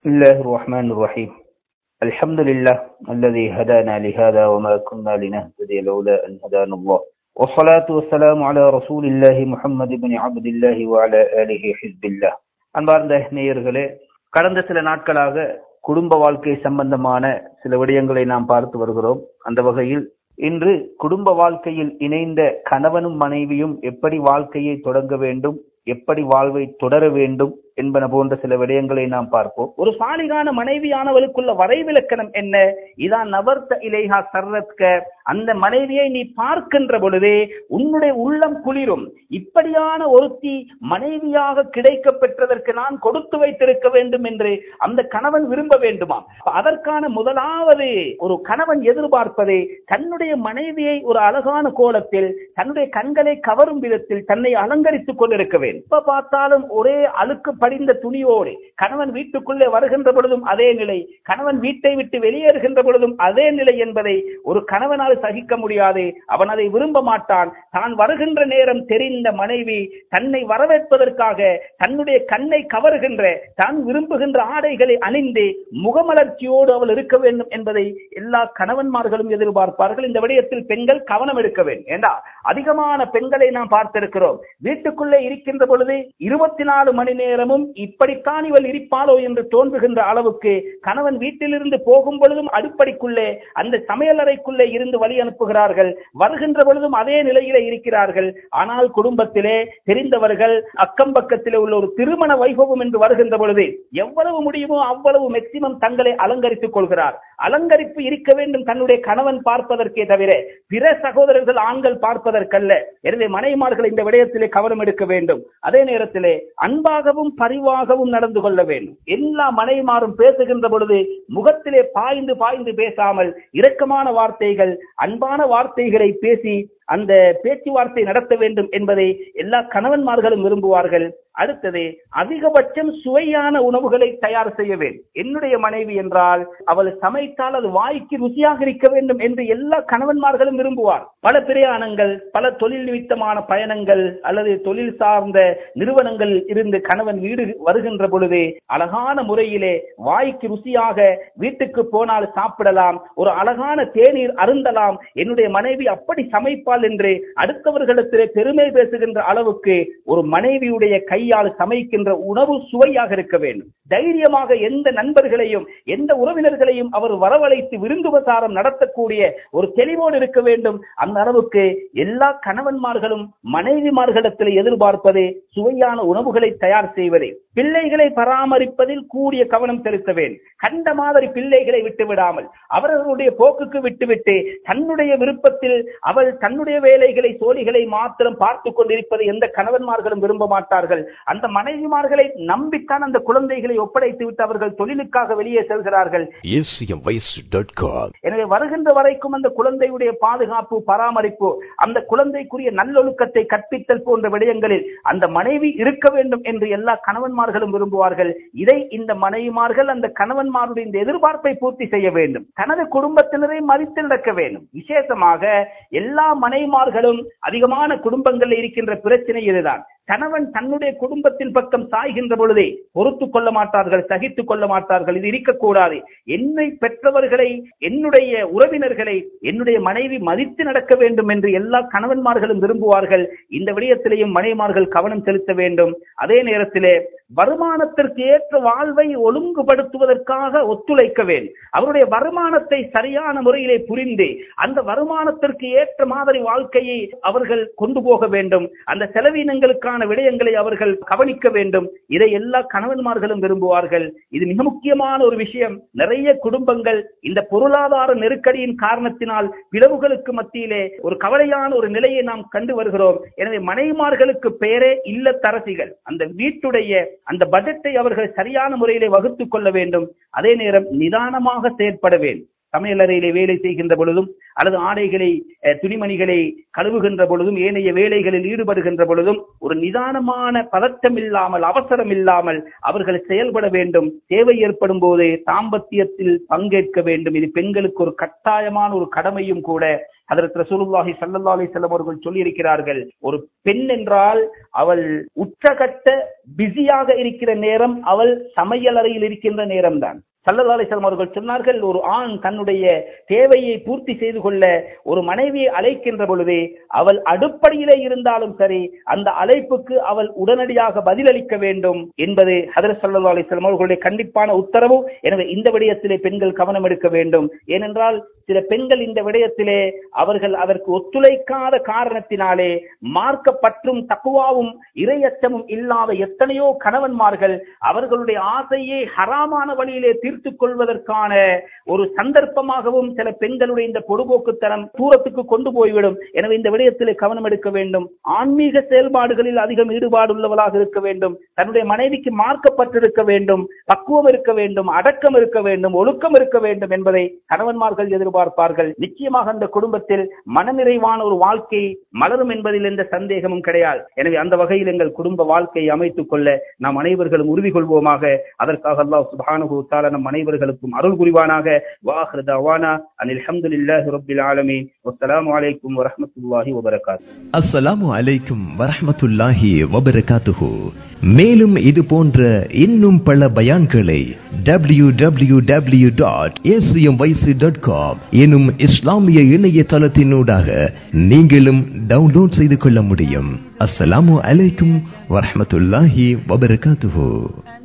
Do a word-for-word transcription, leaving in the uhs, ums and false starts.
بسم الله الرحمن الرحيم الحمد لله الذي هدانا لهذا وما كنا لنهتدي لولا أن هدانا الله والصلاة والسلام على رسول الله محمد بن عبد الله وعلى آله حزب الله. அன்பார்ந்த நேயர்களே, கடந்த சில நாட்களாக குடும்ப வாழ்க்கை சம்பந்தமான சில விடயங்களை நாம் பார்த்து வருகிறோம். அந்த வகையில் இன்று குடும்ப வாழ்க்கையில் இணைந்த கணவனும் மனைவியும் எப்படி வாழ்க்கையை தொடங்க வேண்டும், எப்படி வாழ்வை தொடர வேண்டும் என்பன போன்ற சில விடயங்களை நாம் பார்ப்போம். ஒரு சாலிகான மனைவியானவளுக்குள்ள வரைவிலக்கணம் என்ன? இதான் நவர்த்த இலைஹா சர்ரத்க, அந்த மனைவியை நீ பார்க்கின்ற பொழுதே உன்னுடைய உள்ளம் குளிரும். இப்படியான ஒருத்தி மனைவியாக கிடைக்க பெற்றதற்கு நான் கொடுத்து வைத்திருக்க வேண்டும் என்று அந்த கணவன் விரும்ப வேண்டுமா? அதற்கான முதலாவது ஒரு கணவன் எதிர்பார்ப்பதே தன்னுடைய மனைவியை ஒரு அழகான கோலத்தில் தன்னுடைய கண்களை கவரும் விதத்தில் தன்னை அலங்கரித்துக் கொண்டிருக்க வேண்டும். எப்ப பார்த்தாலும் ஒரே அழுக்கு படிந்த துணியோடு கணவன் வீட்டுக்குள்ளே வருகின்ற பொழுதும் அதே நிலை, கணவன் வீட்டை விட்டு வெளியேறுகின்ற பொழுதும் அதே நிலை என்பதை ஒரு கணவனால் சகிக்க முடியாது. அவன் அதை விரும்ப மாட்டான். தான் வருகின்ற நேரம் தெரிந்த மனைவி தன்னை வரவேற்பதற்காக தன்னுடைய கண்ணை கவருகின்ற தான் விரும்புகின்ற ஆடைகளை அணிந்து முகமலர்ச்சியோடு அவள் இருக்க வேண்டும் என்பதை எல்லா கணவன்மார்களும் எதிர்பார்ப்பார்கள். இந்த விடயத்தில் பெண்கள் கவனம் எடுக்க வேண்டும். ஏண்டா அதிகமான பெண்களை நாம் பார்த்திருக்கிறோம். வீட்டுக்குள்ளே இருக்கின்ற பொழுது இருபத்தி நாலு மணி நேரமும் இப்படித்தான் இவள் இருப்பாளோ என்று தோன்றுகின்ற அளவுக்கு கணவன் வீட்டிலிருந்து போகும் பொழுதும் அடுப்படிக்குள்ளே அந்த சமையலறைக்குள்ளே இருந்து வழி அனுப்புகிறார்கள். வருகின்ற பொழுதும் அதே நிலையிலே இருக்கிறார்கள். ஆனால் குடும்பத்திலே தெரிந்தவர்கள் அக்கம் பக்கத்திலே உள்ள ஒரு திருமண வைபவம் என்று வருகின்ற பொழுது எவ்வளவு முடியுமோ அவ்வளவு மேக்சிமம் தங்களை அலங்கரித்துக் கொள்கிறார். அலங்கரிப்பு இருக்க வேண்டும் தன்னுடைய கணவன் பார்ப்பதற்கே தவிர பிற சகோதரர்கள் ஆண்கள் பார்ப்பதற்கல்ல. எனவே மனைவிமார்கள் இந்த விடயத்திலே கவனம் எடுக்க வேண்டும். அதே நேரத்திலே அன்பாகவும் பரிவாகவும் நடந்து கொள்ள வேண்டும். எல்லா மனைவிமாரும் பேசுகின்ற பொழுது முகத்திலே பாய்ந்து பாய்ந்து பேசாமல் இரக்கமான வார்த்தைகள், அன்பான வார்த்தைகளை பேசி அந்த பேச்சுவார்த்தை நடத்த வேண்டும் என்பதை எல்லா கணவன்மார்களும் விரும்புவார்கள். அடுத்தது, அதிகபட்சம் சுவையான உணவுகளை தயார் செய்ய வேண்டும். என்னுடைய மனைவி என்றால் அவள் சமைத்தால் அது வாய்க்கு ருசியாக இருக்க வேண்டும் என்று எல்லா கணவன்மார்களும் விரும்புவார். பல பிரயாணங்கள், பல தொழில் நிமித்தமான பயணங்கள் அல்லது தொழில் சார்ந்த நிறுவனங்கள் இருந்து கணவன் வீடு வருகின்ற பொழுது அழகான முறையிலே வாய்க்கு ருசியாக வீட்டுக்கு போனால் சாப்பிடலாம், ஒரு அழகான தேநீர் அருந்தலாம், என்னுடைய மனைவி அப்படி சமைப்பால் என்று அடுத்தவர்களிடத்திலே பெருமை பேசுகின்ற அளவுக்கு ஒரு மனைவியுடைய கையால் சமைக்கின்ற உணவு சுவையாக இருக்க வேண்டும். தைரியமாக எந்த நண்பர்களையும் எந்த உறவினர்களையும் அவர் வரவழைத்து விருந்துபசாரம் நடத்தக்கூடிய ஒரு தெளிவோடு இருக்க வேண்டும். அந்த அளவுக்கு எல்லா கணவன்மார்களும் மனைவிமார்களிடத்தில் எதிர்பார்ப்பது சுவையான உணவுகளை தயார் செய்வதே. பிள்ளைகளை பராமரிப்பதில் கூடிய கவனம் செலுத்த வேண்டும். கண்ட மாதிரி பிள்ளைகளை விட்டுவிடாமல் அவர்களுடைய போக்குக்கு விட்டுவிட்டு தன்னுடைய விருப்பத்தில் அவள் தன்னுடைய வேலைகளை சோழிகளை மாத்திரம் பார்த்துக் கொண்டிருப்பதை எந்த கணவன்மார்களும் விரும்ப மாட்டார்கள். அந்த மனைவிமார்களை நம்பித்தான் அந்த குழந்தைகளை ஒப்படைத்து விட்டு அவர்கள் தொழிலுக்காக வெளியே செல்கிறார்கள். எனவே வருகின்ற வரைக்கும் அந்த குழந்தையுடைய பாதுகாப்பு, பராமரிப்பு, அந்த குழந்தைக்குரிய நல்லொழுக்கத்தை கற்பித்தல் போன்ற விடயங்களில் அந்த மனைவி இருக்க வேண்டும் என்று எல்லா கணவன்மார்களும் விரும்புவார்கள். இதை இந்த மனைவிமார்கள் அந்த கணவன்மாருடைய இந்த எதிர்பார்ப்பை பூர்த்தி செய்ய வேண்டும். தனது குடும்பத்தினரை மதித்து நடக்க வேண்டும். விசேஷமாக எல்லா மனைவிமார்களும் அதிகமான குடும்பங்களில் இருக்கின்ற பிரச்சனை இதுதான். கணவன் தன்னுடைய குடும்பத்தின் பக்கம் சாய்கின்ற பொழுதே பொறுத்துக் கொள்ள மாட்டார்கள், சகித்துக் கொள்ள மாட்டார்கள். இது இருக்கக்கூடாது. என்னை பெற்றவர்களை, என்னுடைய உறவினர்களை என்னுடைய மனைவி மதித்து நடக்க வேண்டும் என்று எல்லா கணவன்மார்களும் விரும்புவார்கள். இந்த விடயத்திலேயும் மனைவிமார்கள் கவனம் செலுத்த வேண்டும். அதே நேரத்திலே வருமானத்திற்கு ஏற்ற வாழ்வை ஒழுங்குபடுத்துவதற்காக ஒத்துழைக்க வேண்டும். அவருடைய வருமானத்தை சரியான முறையிலே புரிந்து அந்த வருமானத்திற்கு ஏற்ற மாதிரி வாழ்க்கையை அவர்கள் கொண்டு போக வேண்டும். அந்த செலவினங்களுக்கான விடயங்களை அவர்கள் கவனிக்க வேண்டும். இதை எல்லா கணவன்மார்களும் விரும்புவார்கள். இது மிக முக்கியமான ஒரு விஷயம். நிறைய குடும்பங்கள் இந்த பொருளாதார நெருக்கடியின் காரணத்தினால் பிளவுகளுக்கு மத்தியிலே ஒரு கவலையான ஒரு நிலையை நாம் கண்டு வருகிறோம். எனவே மனைவிமார்களுக்கு பெயரே இல்லத்தரசிகள். அந்த வீட்டுடைய அந்த பட்ஜெட்டை அவர்கள் சரியான முறையிலே வகுத்துக் கொள்ள வேண்டும். அதே நேரம் நிதானமாக செயற்பட வேண்டும். சமையலறையிலே வேலை செய்கின்ற பொழுதும் அல்லது ஆடைகளை துணிமணிகளை கழுவுகின்ற பொழுதும் ஏனைய வேலைகளில் ஈடுபடுகின்ற பொழுதும் ஒரு நிதானமான பதட்டம் இல்லாமல் அவசரம் இல்லாமல் அவர்கள் செயல்பட வேண்டும். தேவை ஏற்படும் போது தாம்பத்தியத்தில் பங்கேற்க வேண்டும். இது பெண்களுக்கு ஒரு கட்டாயமான ஒரு கடமையும் கூட. ஹதரத் ரசூலுல்லாஹி ஸல்லல்லாஹு அலைஹி வஸல்லம் அவர்கள் சொல்லி இருக்கிறார்கள், ஒரு பெண் என்றால் அவள் உச்சகட்ட பிஸியாக இருக்கிற நேரம் அவள் சமையலறையில் இருக்கின்ற நேரம்தான். ஸல்லல்லாஹு அலைஹி வஸல்லம் அவர்கள் சொன்னார்கள், ஒரு ஆண் தன்னுடைய தேவையை பூர்த்தி செய்து கொள்ள ஒரு மனைவியை அழைக்கின்ற பொழுதே அவள் அடுப்படியிலே இருந்தாலும் சரி அந்த அழைப்புக்கு அவள் உடனடியாக பதிலளிக்க வேண்டும் என்பது ஹதரத் ஸல்லல்லாஹு அலைஹி வஸல்லம் அவர்களுடைய கண்டிப்பான உத்தரவு. எனவே இந்த விடயத்திலே பெண்கள் கவனம் எடுக்க வேண்டும். ஏனென்றால் சில பெண்கள் இந்த விடயத்திலே அவர்கள் அதற்கு ஒத்துழைக்காத காரணத்தினாலே மார்க்கப்பற்றும் தக்குவாவும் இறையச்சமும் இல்லாத எத்தனையோ கணவன்மார்கள் அவர்களுடைய ஆசையை ஹராமான வழியிலே தீர்த்துக் கொள்வதற்கான ஒரு சந்தர்ப்பமாகவும் சில பெண்களுடைய இந்த பொடுபோக்குத்தனம் தூரத்துக்கு கொண்டு போய்விடும். எனவே இந்த விடயத்திலே கவனம் எடுக்க வேண்டும். ஆன்மீக செயல்பாடுகளில் அதிகம் ஈடுபாடு உள்ளவளாக இருக்க வேண்டும். தன்னுடைய மனைவிக்கு மார்க்கப்பட்டிருக்க வேண்டும், பக்குவம் இருக்க வேண்டும், அடக்கம் இருக்க வேண்டும், ஒழுக்கம் இருக்க வேண்டும் என்பதை கணவன்மார்கள் எதிர்பார்ப்பார்கள். நிச்சயமாக அந்த குடும்பத்தில் மனநிறைவான ஒரு வாழ்க்கை மலரும் என்பதில் எந்த சந்தேகமும் கிடையாது. எனவே அந்த வகையில் எங்கள் குடும்ப வாழ்க்கையை அமைத்துக் கொள்ள நாம் அனைவர்களும் உறுதி கொள்வோமாக. அதற்காக அல்லாஹ் சுப்ஹானஹு வ தஆலா நம் அனைவர்களுக்கும் அருள் புரிவானாக. வாஹிரு தஅவானா அனில் ஹம்துலில்லாஹி ரப்பில் ஆலமீன். வஸ்ஸலாமு அலைக்கும் வரஹ்மத்துல்லாஹி வபரகாத்துஹு. அஸ்ஸலாமு அலைக்கும் வரஹ்மத்துல்லாஹி வபரகாத்துஹு. மேலும் இது போன்ற இன்னும் பல பயான்களை W W W dot A C M Y C dot com எனும் இஸ்லாமிய இணையதளத்தினூடாக நீங்களும் டவுன்லோட் செய்து கொள்ள முடியும். அஸ்ஸலாமு அலைக்கும் வரஹ்மத்துல்லாஹி வபரகாத்துஹு.